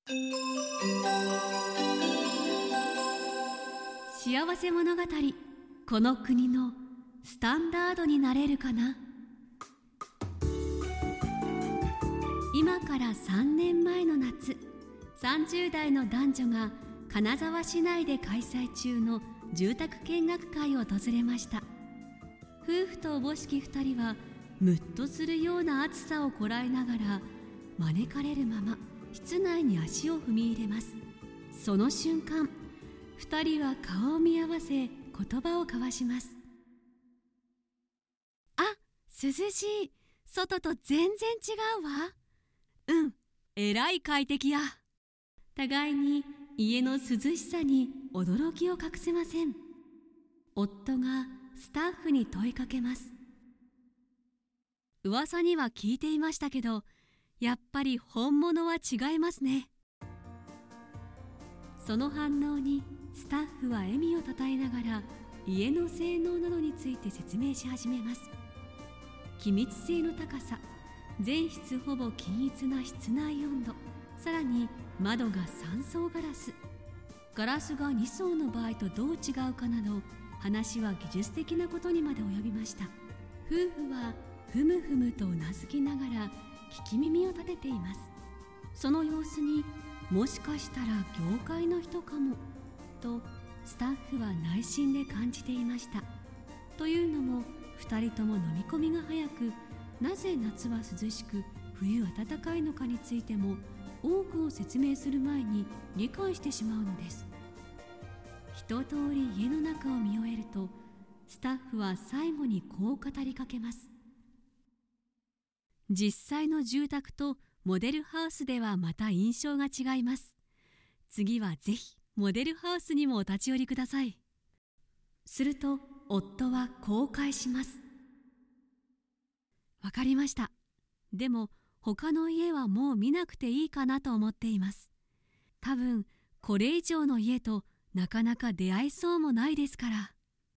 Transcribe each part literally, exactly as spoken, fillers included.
幸せ物語、この国のスタンダードになれるかな。今からさんねんまえの夏、さんじゅう代の男女が金沢市内で開催中の住宅見学会を訪れました。夫婦とおぼしき二人はムッとするような暑さをこらえながら招かれるまま室内に足を踏み入れます。その瞬間、二人は顔を見合わせ言葉を交わします。あ、涼しい。外と全然違うわ。うん、えらい快適や。互いに家の涼しさに驚きを隠せません。夫がスタッフに問いかけます。噂には聞いていましたけど、やっぱり本物は違いますね。その反応にスタッフは笑みをたたえながら家の性能などについて説明し始めます。気密性の高さ、全室ほぼ均一な室内温度、さらに窓がさん層ガラス、ガラスがに層の場合とどう違うかなど、話は技術的なことにまで及びました。夫婦はふむふむとうなずきながら聞き耳を立てています。その様子に、もしかしたら業界の人かもとスタッフは内心で感じていました。というのも、二人とも飲み込みが早く、なぜ夏は涼しく冬は暖かいのかについても多くを説明する前に理解してしまうのです。一通り家の中を見終えると、スタッフは最後にこう語りかけます。実際の住宅とモデルハウスではまた印象が違います。次はぜひモデルハウスにもお立ち寄りください。すると夫はこう返します。わかりました。でも他の家はもう見なくていいかなと思っています。多分これ以上の家となかなか出会えそうもないですから。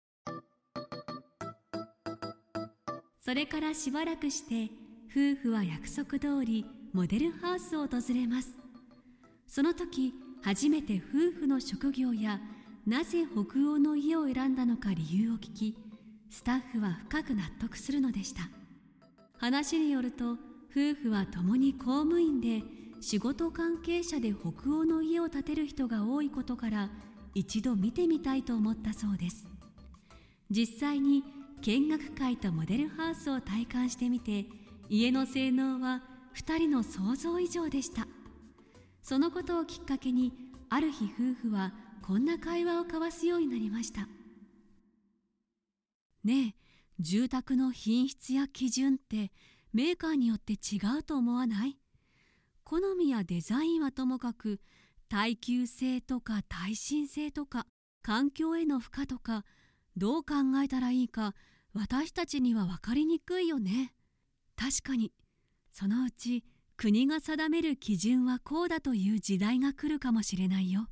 それからしばらくして夫婦は約束通りモデルハウスを訪れます。その時初めて夫婦の職業やなぜ北欧の家を選んだのか理由を聞き、スタッフは深く納得するのでした。話によると、夫婦は共に公務員で仕事関係者で北欧の家を建てる人が多いことから一度見てみたいと思ったそうです。実際に見学会とモデルハウスを体感してみて、家の性能はふたりの想像以上でした。そのことをきっかけに、ある日夫婦はこんな会話を交わすようになりました。ねえ、住宅の品質や基準ってメーカーによって違うと思わない？好みやデザインはともかく、耐久性とか耐震性とか環境への負荷とか、どう考えたらいいか私たちには分かりにくいよね。確かに、そのうち国が定める基準はこうだという時代が来るかもしれないよ。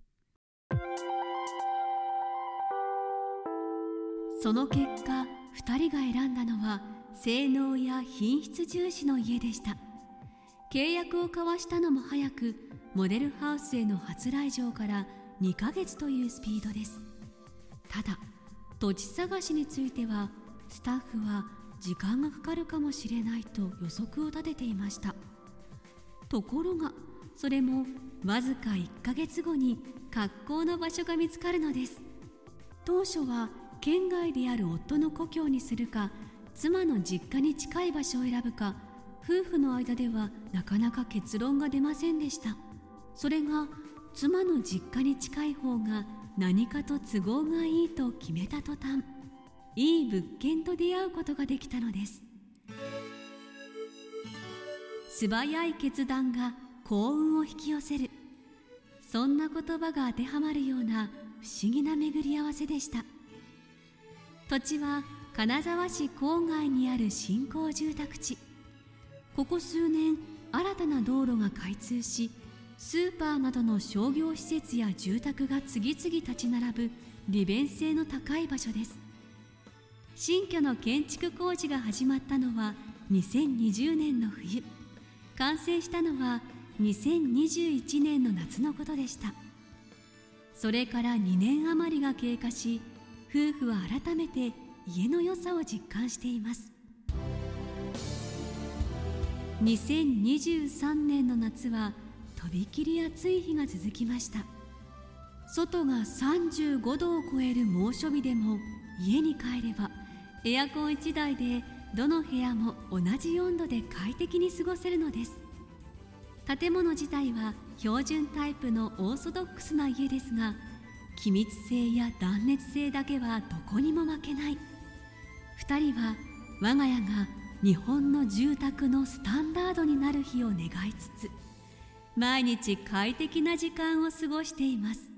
その結果、ふたりが選んだのは性能や品質重視の家でした。契約を交わしたのも早く、モデルハウスへの初来場からにかげつというスピードです。ただ、土地探しについてはスタッフは時間がかかるかもしれないと予測を立てていました。ところが、それもわずかいっかげつごに格好の場所が見つかるのです。当初は県外である夫の故郷にするか、妻の実家に近い場所を選ぶか、夫婦の間ではなかなか結論が出ませんでした。それが妻の実家に近い方が何かと都合がいいと決めた途端、いい物件と出会うことができたのです。素早い決断が幸運を引き寄せる、そんな言葉が当てはまるような不思議な巡り合わせでした。土地は金沢市郊外にある新興住宅地。ここ数年、新たな道路が開通し、スーパーなどの商業施設や住宅が次々立ち並ぶ利便性の高い場所です。新居の建築工事が始まったのはにせんにじゅうねんの冬、完成したのはにせんにじゅういちねんの夏のことでした。それからにねん余りが経過し、夫婦は改めて家の良さを実感しています。にせんにじゅうさんねんの夏はとびきり暑い日が続きました。外がさんじゅうごどを超える猛暑日でも、家に帰ればエアコンいちだいでどの部屋も同じ温度で快適に過ごせるのです。建物自体は標準タイプのオーソドックスな家ですが、気密性や断熱性だけはどこにも負けない。ふたりは我が家が日本の住宅のスタンダードになる日を願いつつ、毎日快適な時間を過ごしています。